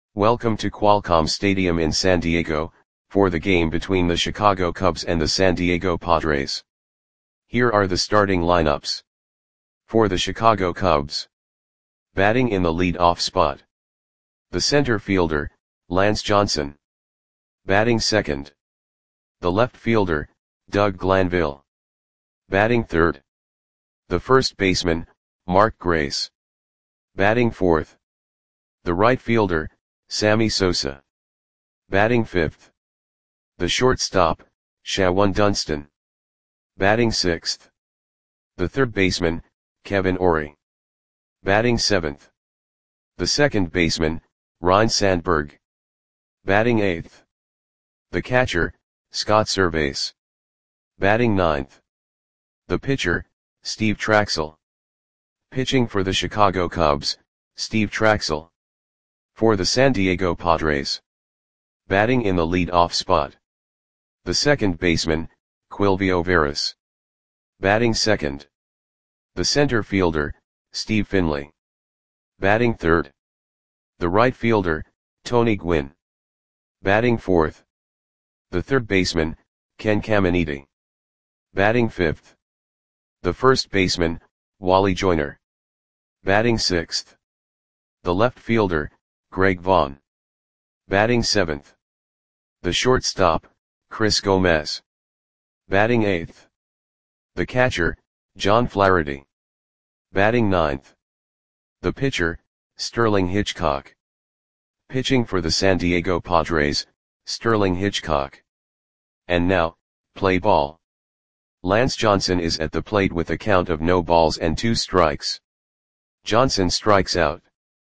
Welcome to Qualcomm Stadium in San Diego, for the game between the Chicago Cubs and the San Diego Padres. Here are the starting lineups. For the Chicago Cubs. Batting in the lead-off spot. The center fielder, Lance Johnson. Batting second. The left fielder, Doug Glanville. Batting third. The first baseman, Mark Grace. Batting fourth. The right fielder, Sammy Sosa. Batting fifth. The shortstop, Shawon Dunston. Batting sixth. The third baseman, Kevin Orie. Batting seventh. The second baseman, Ryne Sandberg. Batting eighth. The catcher, Scott Servais. Batting ninth. The pitcher, Steve Trachsel. Pitching for the Chicago Cubs, Steve Trachsel. For the San Diego Padres. Batting in the lead-off spot. The second baseman, Quilvio Veras. Batting second. The center fielder, Steve Finley. Batting third. The right fielder, Tony Gwynn. Batting fourth. The third baseman, Ken Caminiti. Batting fifth. The first baseman, Wally Joyner. Batting sixth. The left fielder, Greg Vaughn. Batting seventh. The shortstop, Chris Gomez. Batting eighth. The catcher, John Flaherty. Batting ninth. The pitcher, Sterling Hitchcock. Pitching for the San Diego Padres, Sterling Hitchcock. And now, play ball. Lance Johnson is at the plate with a count of no balls and 2 strikes. Johnson strikes out.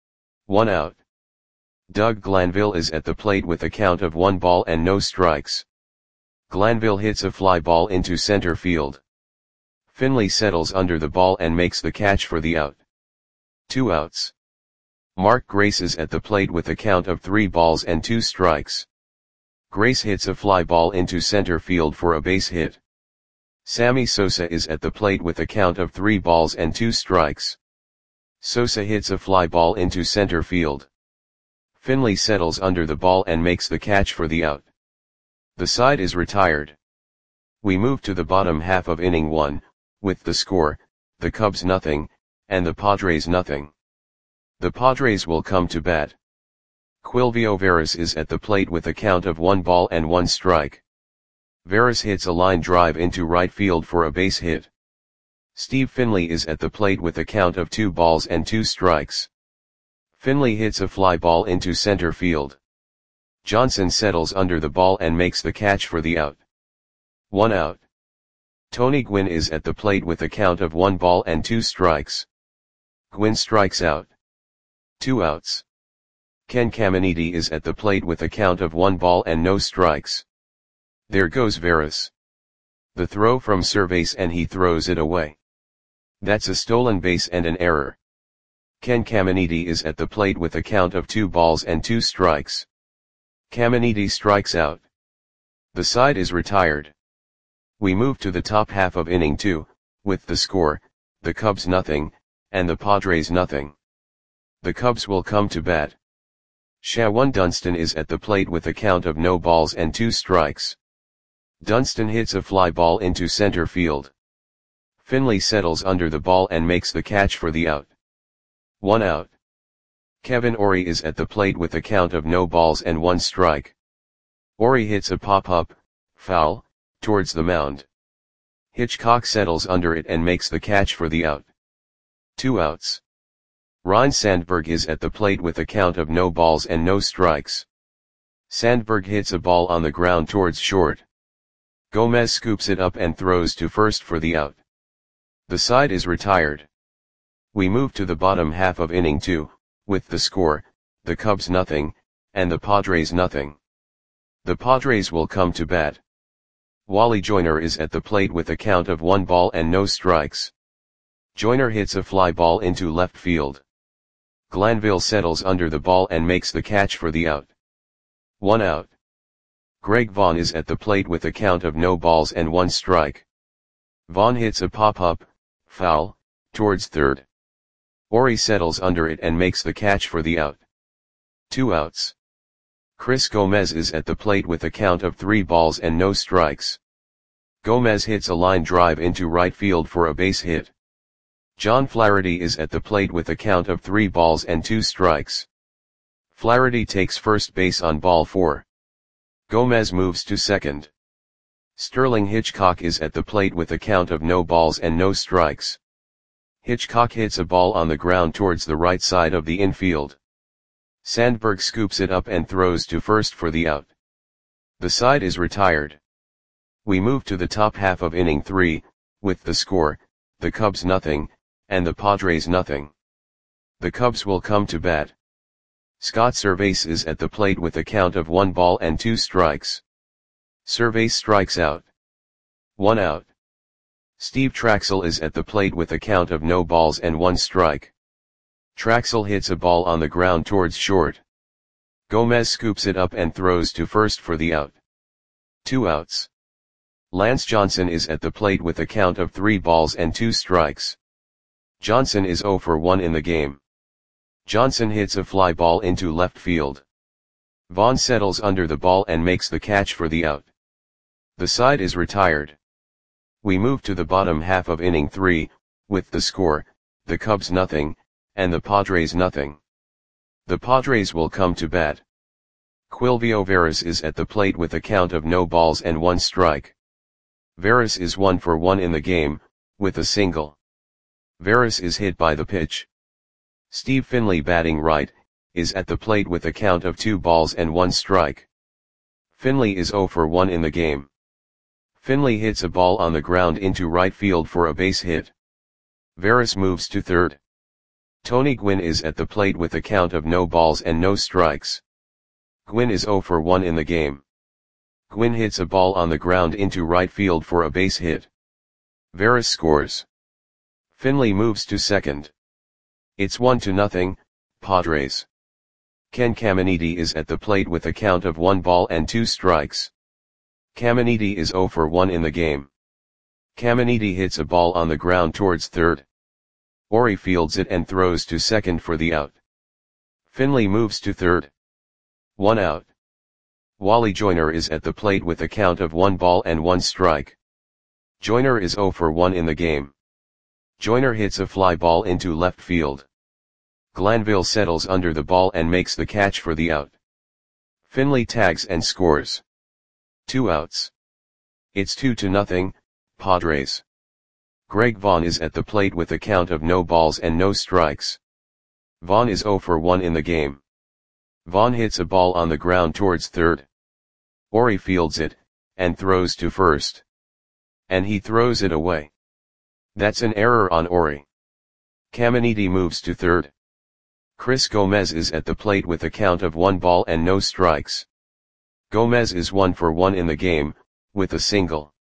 1 out. Doug Glanville is at the plate with a count of 1 ball and no strikes. Glanville hits a fly ball into center field. Finley settles under the ball and makes the catch for the out. 2 outs. Mark Grace is at the plate with a count of 3 balls and 2 strikes. Grace hits a fly ball into center field for a base hit. Sammy Sosa is at the plate with a count of 3 balls and 2 strikes. Sosa hits a fly ball into center field. Finley settles under the ball and makes the catch for the out. The side is retired. We move to the bottom half of inning 1, with the score, the Cubs nothing, and the Padres nothing. The Padres will come to bat. Quilvio Veras is at the plate with a count of 1 ball and 1 strike. Veras hits a line drive into right field for a base hit. Steve Finley is at the plate with a count of 2 balls and 2 strikes. Finley hits a fly ball into center field. Johnson settles under the ball and makes the catch for the out. 1 out. Tony Gwynn is at the plate with a count of 1 ball and 2 strikes. Gwynn strikes out. 2 outs. Ken Caminiti is at the plate with a count of 1 ball and no strikes. There goes Veras. The throw from Servais and he throws it away. That's a stolen base and an error. Ken Caminiti is at the plate with a count of 2 balls and 2 strikes. Caminiti strikes out. The side is retired. We move to the top half of inning 2, with the score, the Cubs nothing, and the Padres nothing. The Cubs will come to bat. Shawon Dunston is at the plate with a count of no balls and 2 strikes. Dunston hits a fly ball into center field. Finley settles under the ball and makes the catch for the out. 1 out. Kevin Orie is at the plate with a count of no balls and 1 strike. Orie hits a pop-up, foul, towards the mound. Hitchcock settles under it and makes the catch for the out. 2 outs. Ryne Sandberg is at the plate with a count of no balls and no strikes. Sandberg hits a ball on the ground towards short. Gomez scoops it up and throws to first for the out. The side is retired. We move to the bottom half of inning 2, with the score, the Cubs nothing, and the Padres nothing. The Padres will come to bat. Wally Joyner is at the plate with a count of 1 ball and no strikes. Joyner hits a fly ball into left field. Glanville settles under the ball and makes the catch for the out. 1 out. Greg Vaughn is at the plate with a count of no balls and 1 strike. Vaughn hits a pop-up, foul, towards third. Orie settles under it and makes the catch for the out. 2 outs. Chris Gomez is at the plate with a count of 3 balls and no strikes. Gomez hits a line drive into right field for a base hit. John Flaherty is at the plate with a count of 3 balls and 2 strikes. Flaherty takes first base on ball 4. Gomez moves to second. Sterling Hitchcock is at the plate with a count of no balls and no strikes. Hitchcock hits a ball on the ground towards the right side of the infield. Sandberg scoops it up and throws to first for the out. The side is retired. We move to the top half of inning 3, with the score, the Cubs nothing, and the Padres nothing. The Cubs will come to bat. Scott Servais is at the plate with a count of 1 ball and 2 strikes. Servais strikes out. 1 out. Steve Traxel is at the plate with a count of no balls and 1 strike. Traxel hits a ball on the ground towards short. Gomez scoops it up and throws to first for the out. 2 outs. Lance Johnson is at the plate with a count of 3 balls and 2 strikes. Johnson is 0 for 1 in the game. Johnson hits a fly ball into left field. Vaughn settles under the ball and makes the catch for the out. The side is retired. We move to the bottom half of inning 3, with the score, the Cubs nothing, and the Padres nothing. The Padres will come to bat. Quilvio Veras is at the plate with a count of no balls and 1 strike. Veras is 1 for 1 in the game, with a single. Veras is hit by the pitch. Steve Finley, batting right, is at the plate with a count of 2 balls and 1 strike. Finley is 0 for 1 in the game. Finley hits a ball on the ground into right field for a base hit. Veras moves to third. Tony Gwynn is at the plate with a count of no balls and no strikes. Gwynn is 0 for 1 in the game. Gwynn hits a ball on the ground into right field for a base hit. Veras scores. Finley moves to second. It's 1-0, Padres. Ken Caminiti is at the plate with a count of 1 ball and 2 strikes. Caminiti is 0 for 1 in the game. Caminiti hits a ball on the ground towards third. Ori fields it and throws to second for the out. Finley moves to third. 1 out. Wally Joyner is at the plate with a count of 1 ball and 1 strike. Joyner is 0 for 1 in the game. Joyner hits a fly ball into left field. Glanville settles under the ball and makes the catch for the out. Finley tags and scores. 2 outs. It's 2-0, Padres. Greg Vaughn is at the plate with a count of no balls and no strikes. Vaughn is 0 for 1 in the game. Vaughn hits a ball on the ground towards third. Ori fields it, and throws to first. And he throws it away. That's an error on Ori. Caminiti moves to third. Chris Gomez is at the plate with a count of 1 ball and no strikes. Gomez is 1 for 1 in the game, with a single.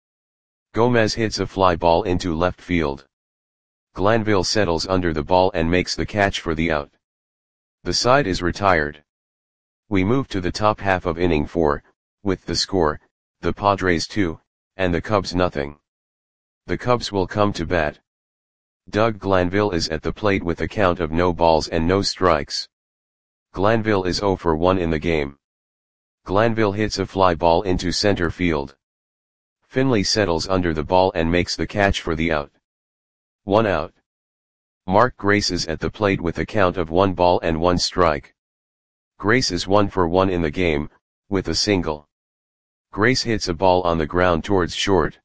Gomez hits a fly ball into left field. Glanville settles under the ball and makes the catch for the out. The side is retired. We move to the top half of inning 4, with the score, the Padres 2, and the Cubs nothing. The Cubs will come to bat. Doug Glanville is at the plate with a count of no balls and no strikes. Glanville is 0 for 1 in the game. Glanville hits a fly ball into center field. Finley settles under the ball and makes the catch for the out. 1 out. Mark Grace is at the plate with a count of 1 ball and 1 strike. Grace is 1 for 1 in the game, with a single. Grace hits a ball on the ground towards short.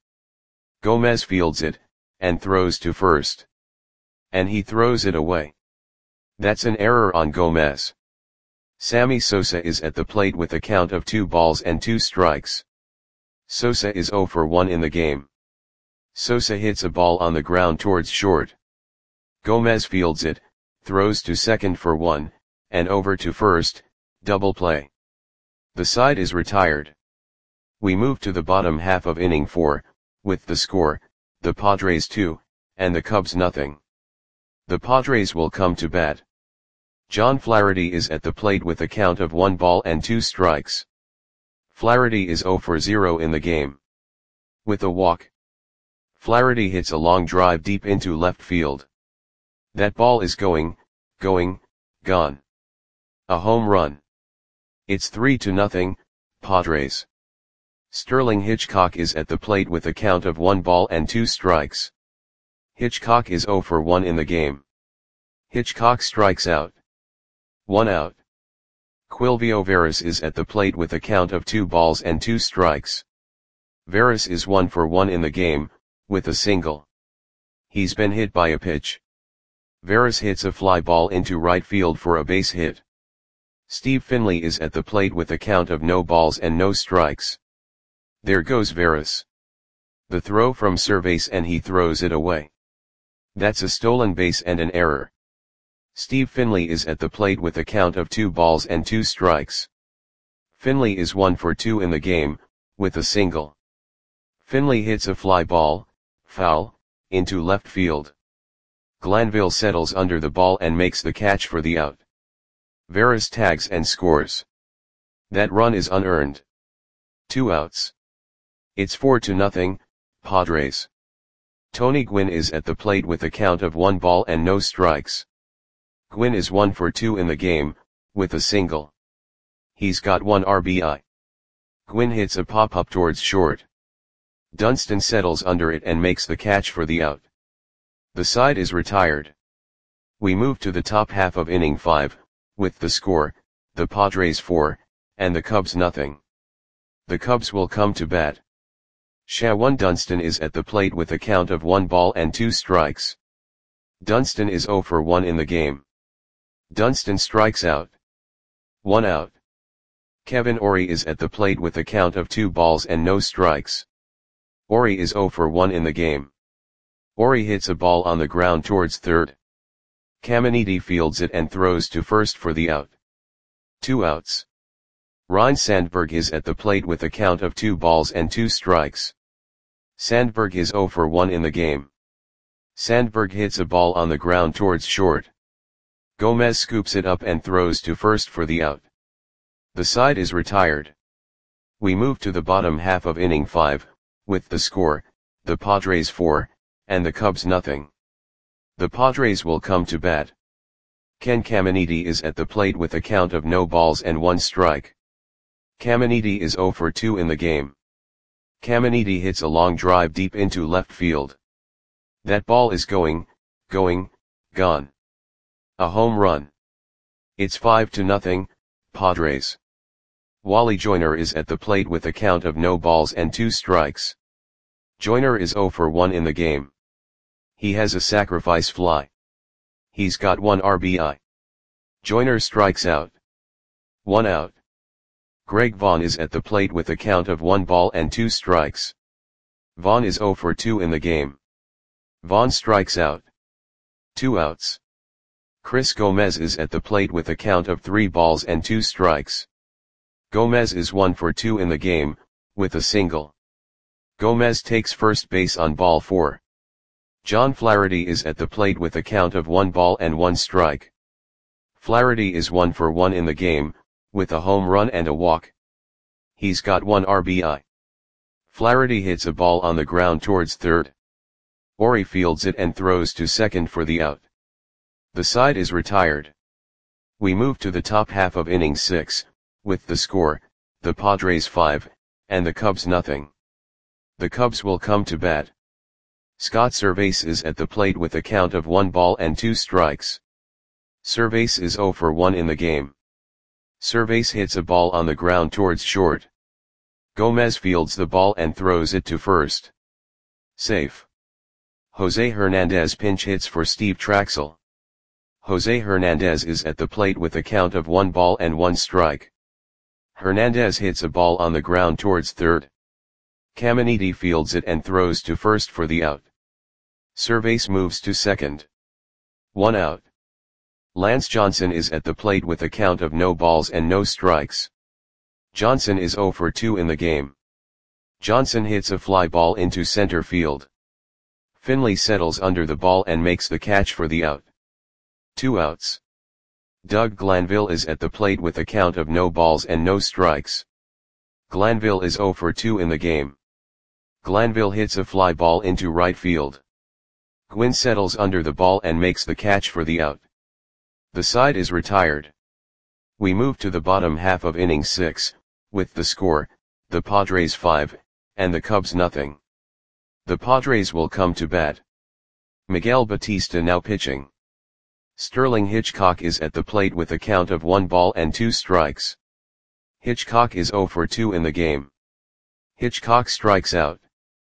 Gomez fields it, and throws to first. And he throws it away. That's an error on Gomez. Sammy Sosa is at the plate with a count of 2 balls and 2 strikes. Sosa is 0 for 1 in the game. Sosa hits a ball on the ground towards short. Gomez fields it, throws to second for 1, and over to first, double play. The side is retired. We move to the bottom half of inning 4, with the score, the Padres 2, and the Cubs nothing. The Padres will come to bat. John Flaherty is at the plate with a count of 1 ball and 2 strikes. Flaherty is 0 for 0 in the game. With a walk. Flaherty hits a long drive deep into left field. That ball is gone. A home run. It's 3-0, Padres. Sterling Hitchcock is at the plate with a count of 1 ball and 2 strikes. Hitchcock is 0 for 1 in the game. Hitchcock strikes out. 1 out. Quilvio Veras is at the plate with a count of 2 balls and 2 strikes. Veras is 1 for 1 in the game, with a single. He's been hit by a pitch. Veras hits a fly ball into right field for a base hit. Steve Finley is at the plate with a count of no balls and no strikes. There goes Veras. The throw from Cervase and he throws it away. That's a stolen base and an error. Steve Finley is at the plate with a count of 2 balls and 2 strikes. Finley is 1 for 2 in the game, with a single. Finley hits a fly ball, foul, into left field. Glanville settles under the ball and makes the catch for the out. Veras tags and scores. That run is unearned. 2 outs. It's 4-0, Padres. Tony Gwynn is at the plate with a count of 1 ball and no strikes. Gwynn is 1 for 2 in the game, with a single. He's got 1 RBI. Gwynn hits a pop-up towards short. Dunston settles under it and makes the catch for the out. The side is retired. We move to the top half of inning 5, with the score, the Padres 4, and the Cubs nothing. The Cubs will come to bat. Shawan Dunston is at the plate with a count of 1 ball and 2 strikes. Dunston is 0 for 1 in the game. Dunston strikes out. 1 out. Kevin Orie is at the plate with a count of 2 balls and no strikes. Orie is 0 for 1 in the game. Orie hits a ball on the ground towards third. Caminiti fields it and throws to first for the out. 2 outs. Ryne Sandberg is at the plate with a count of 2 balls and 2 strikes. Sandberg is 0 for 1 in the game. Sandberg hits a ball on the ground towards short. Gomez scoops it up and throws to first for the out. The side is retired. We move to the bottom half of inning 5, with the score, the Padres 4, and the Cubs nothing. The Padres will come to bat. Ken Caminiti is at the plate with a count of no balls and 1 strike. Caminiti is 0 for 2 in the game. Caminiti hits a long drive deep into left field. That ball is gone. A home run. It's 5-0, Padres. Wally Joyner is at the plate with a count of no balls and 2 strikes. Joyner is 0 for 1 in the game. He has a sacrifice fly. He's got 1 RBI. Joyner strikes out. 1 out. Greg Vaughn is at the plate with a count of 1 ball and 2 strikes. Vaughn is 0 for 2 in the game. Vaughn strikes out. 2 outs. Chris Gomez is at the plate with a count of 3 balls and 2 strikes. Gomez is 1 for 2 in the game, with a single. Gomez takes first base on ball 4. John Flaherty is at the plate with a count of 1 ball and 1 strike. Flaherty is 1 for 1 in the game, with a home run and a walk. He's got 1 RBI. Flaherty hits a ball on the ground towards third. Orie fields it and throws to second for the out. The side is retired. We move to the top half of inning 6, with the score, the Padres 5, and the Cubs nothing. The Cubs will come to bat. Scott Cervase is at the plate with a count of 1 ball and 2 strikes. Cervase is 0 for 1 in the game. Cervase hits a ball on the ground towards short. Gomez fields the ball and throws it to first. Safe. Jose Hernandez pinch hits for Steve Traxel. Jose Hernandez is at the plate with a count of 1 ball and 1 strike. Hernandez hits a ball on the ground towards third. Caminiti fields it and throws to first for the out. Cervase moves to second. 1 out. Lance Johnson is at the plate with a count of no balls and no strikes. Johnson is 0 for 2 in the game. Johnson hits a fly ball into center field. Finley settles under the ball and makes the catch for the out. 2 outs. Doug Glanville is at the plate with a count of no balls and no strikes. Glanville is 0 for 2 in the game. Glanville hits a fly ball into right field. Gwynn settles under the ball and makes the catch for the out. The side is retired. We move to the bottom half of inning 6, with the score, the Padres 5, and the Cubs nothing. The Padres will come to bat. Miguel Batista now pitching. Sterling Hitchcock is at the plate with a count of 1 ball and 2 strikes. Hitchcock is 0 for 2 in the game. Hitchcock strikes out.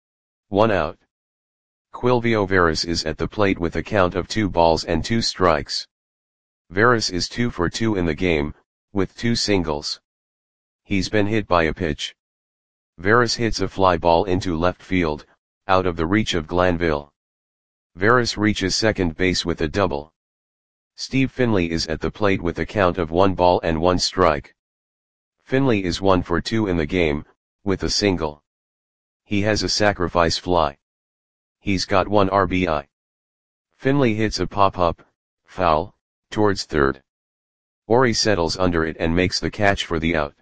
1 out. Quilvio Veras is at the plate with a count of 2 balls and 2 strikes. Veras is 2 for 2 in the game, with 2 singles. He's been hit by a pitch. Veras hits a fly ball into left field, out of the reach of Glanville. Veras reaches second base with a double. Steve Finley is at the plate with a count of 1 ball and 1 strike. Finley is 1 for 2 in the game, with a single. He has a sacrifice fly. He's got 1 RBI. Finley hits a pop-up, foul, towards third. Ori settles under it and makes the catch for the out.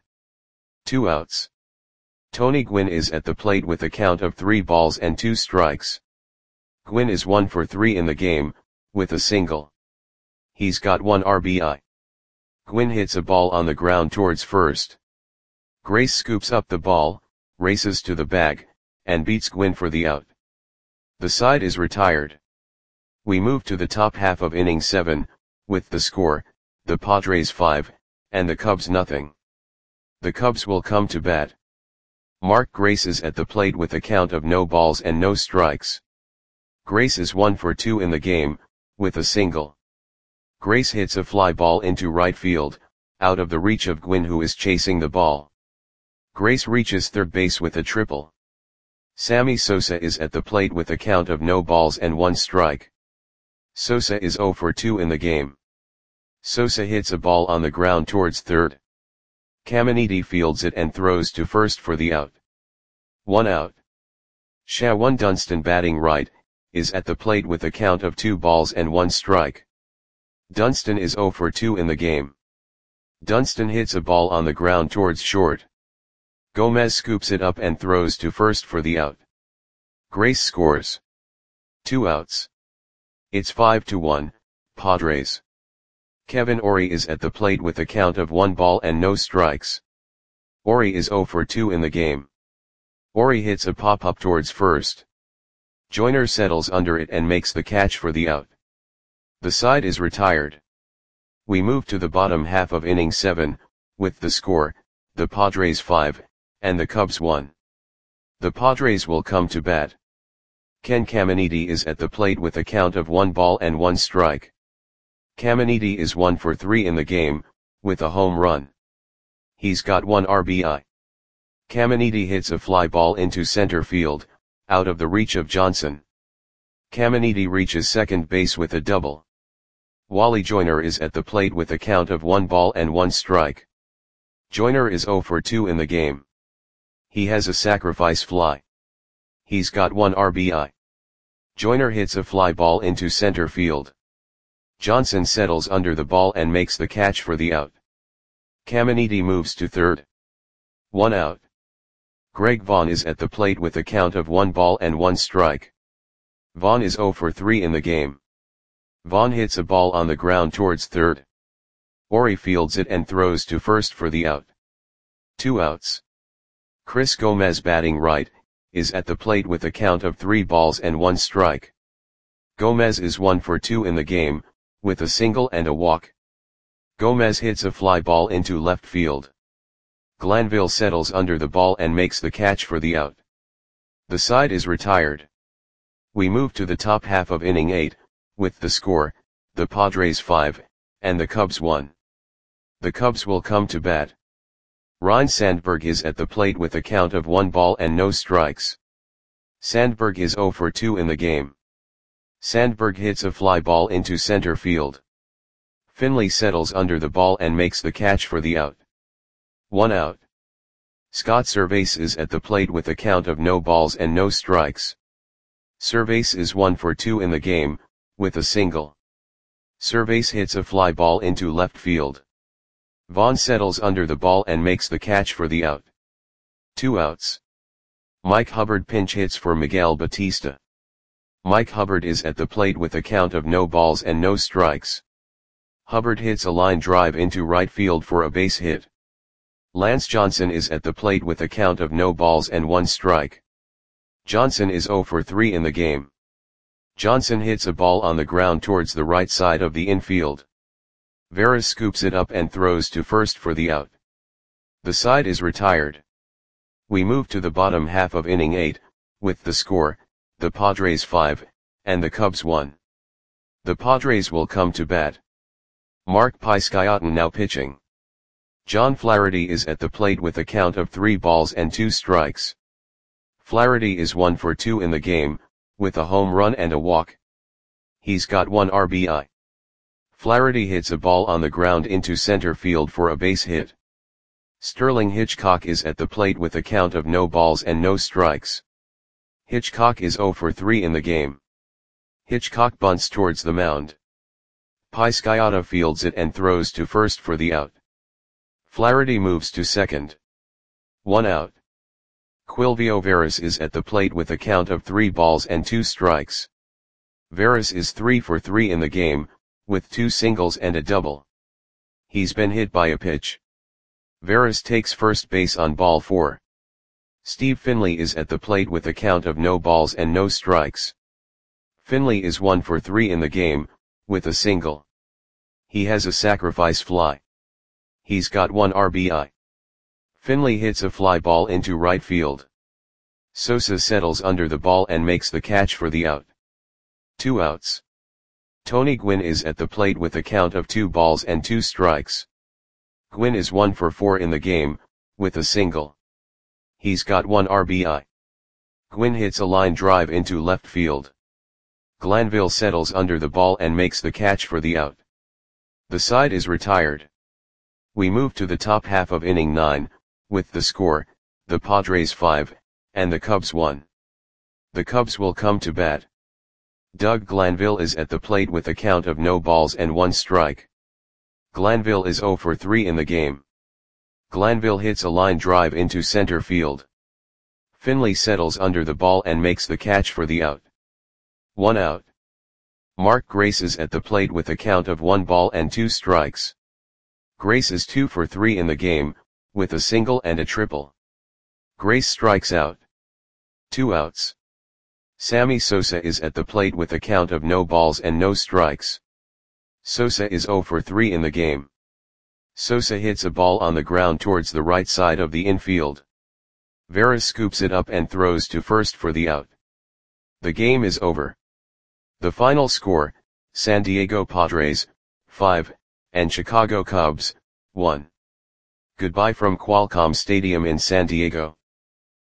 2 outs. Tony Gwynn is at the plate with a count of 3 balls and 2 strikes. Gwynn is 1 for 3 in the game, with a single. He's got 1 RBI. Gwynn hits a ball on the ground towards first. Grace scoops up the ball, races to the bag, and beats Gwynn for the out. The side is retired. We move to the top half of inning 7, with the score, the Padres 5, and the Cubs nothing. The Cubs will come to bat. Mark Grace is at the plate with a count of no balls and no strikes. Grace is 1 for 2 in the game, with a single. Grace hits a fly ball into right field, out of the reach of Gwynn who is chasing the ball. Grace reaches third base with a triple. Sammy Sosa is at the plate with a count of no balls and 1 strike. Sosa is 0 for 2 in the game. Sosa hits a ball on the ground towards third. Caminiti fields it and throws to first for the out. 1 out. Shawan Dunston batting right, is at the plate with a count of 2 balls and 1 strike. Dunston is 0 for 2 in the game. Dunston hits a ball on the ground towards short. Gomez scoops it up and throws to first for the out. Grace scores. 2 outs. It's 5-1, Padres. Kevin Ori is at the plate with a count of 1 ball and no strikes. Ori is 0 for 2 in the game. Ori hits a pop-up towards first. Joyner settles under it and makes the catch for the out. The side is retired. We move to the bottom half of inning 7, with the score, the Padres 5, and the Cubs 1. The Padres will come to bat. Ken Caminiti is at the plate with a count of 1 ball and 1 strike. Caminiti is 1 for 3 in the game, with a home run. He's got 1 RBI. Caminiti hits a fly ball into center field, out of the reach of Johnson. Caminiti reaches second base with a double. Wally Joyner is at the plate with a count of 1 ball and 1 strike. Joyner is 0 for 2 in the game. He has a sacrifice fly. He's got 1 RBI. Joyner hits a fly ball into center field. Johnson settles under the ball and makes the catch for the out. Caminiti moves to third. 1 out. Greg Vaughn is at the plate with a count of 1 ball and 1 strike. Vaughn is 0 for 3 in the game. Vaughn hits a ball on the ground towards third. Ori fields it and throws to first for the out. 2 outs. Chris Gomez batting right, is at the plate with a count of 3 balls and 1 strike. Gomez is 1 for 2 in the game, with a single and a walk. Gomez hits a fly ball into left field. Glanville settles under the ball and makes the catch for the out. The side is retired. We move to the top half of inning 8, with the score, the Padres 5, and the Cubs 1. The Cubs will come to bat. Ryne Sandberg is at the plate with a count of 1 ball and no strikes. Sandberg is 0 for 2 in the game. Sandberg hits a fly ball into center field. Finley settles under the ball and makes the catch for the out. 1 out. Scott Servais is at the plate with a count of no balls and no strikes. Servais is 1 for 2 in the game, with a single. Servais hits a fly ball into left field. Vaughn settles under the ball and makes the catch for the out. 2 outs. Mike Hubbard pinch hits for Miguel Batista. Mike Hubbard is at the plate with a count of no balls and no strikes. Hubbard hits a line drive into right field for a base hit. Lance Johnson is at the plate with a count of no balls and 1 strike. Johnson is 0 for 3 in the game. Johnson hits a ball on the ground towards the right side of the infield. Veras scoops it up and throws to first for the out. The side is retired. We move to the bottom half of inning 8, with the score, the Padres 5, and the Cubs 1. The Padres will come to bat. Mark Pisciotten now pitching. John Flaherty is at the plate with a count of 3 balls and 2 strikes. Flaherty is 1 for 2 in the game, with a home run and a walk. He's got 1 RBI. Flaherty hits a ball on the ground into center field for a base hit. Sterling Hitchcock is at the plate with a count of no balls and no strikes. Hitchcock is 0 for 3 in the game. Hitchcock bunts towards the mound. Pisciotta fields it and throws to first for the out. Flaherty moves to second. 1 out. Quilvio Veras is at the plate with a count of 3 balls and 2 strikes. Veras is 3 for 3 in the game, with 2 singles and a double. He's been hit by a pitch. Veras takes first base on ball 4. Steve Finley is at the plate with a count of no balls and no strikes. Finley is 1 for 3 in the game, with a single. He has a sacrifice fly. He's got 1 RBI. Finley hits a fly ball into right field. Sosa settles under the ball and makes the catch for the out. 2 outs. Tony Gwynn is at the plate with a count of 2 balls and 2 strikes. Gwynn is 1 for 4 in the game, with a single. He's got 1 RBI. Gwynn hits a line drive into left field. Glanville settles under the ball and makes the catch for the out. The side is retired. We move to the top half of inning 9, with the score, the Padres 5, and the Cubs 1. The Cubs will come to bat. Doug Glanville is at the plate with a count of no balls and 1 strike. Glanville is 0 for 3 in the game. Glanville hits a line drive into center field. Finley settles under the ball and makes the catch for the out. 1 out. Mark Grace is at the plate with a count of 1 ball and 2 strikes. Grace is 2 for 3 in the game, with a single and a triple. Grace strikes out. 2 outs. Sammy Sosa is at the plate with a count of no balls and no strikes. Sosa is 0 for 3 in the game. Sosa hits a ball on the ground towards the right side of the infield. Veras scoops it up and throws to first for the out. The game is over. The final score, San Diego Padres, 5, and Chicago Cubs, 1. Goodbye from Qualcomm Stadium in San Diego.